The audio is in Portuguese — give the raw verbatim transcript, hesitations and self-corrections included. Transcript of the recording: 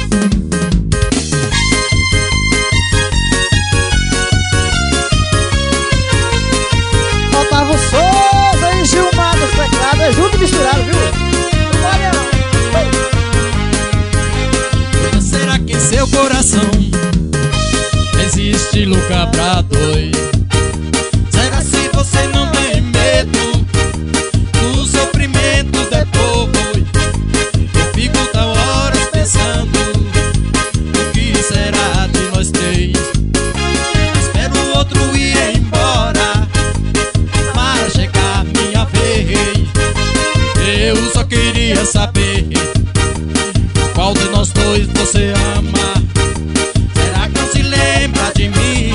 Otávio Souza e Gilmar dos teclados, é junto e misturado, viu? Olha! Será que em seu coração existe lugar pra dois? Será se você não tem medo do sofrimento depois? Eu fico tão horas pensando o que será de nós três. Espero o outro ir embora para chegar minha vez. Eu só queria saber qual de nós dois você ama. Será que não se lembra de mim?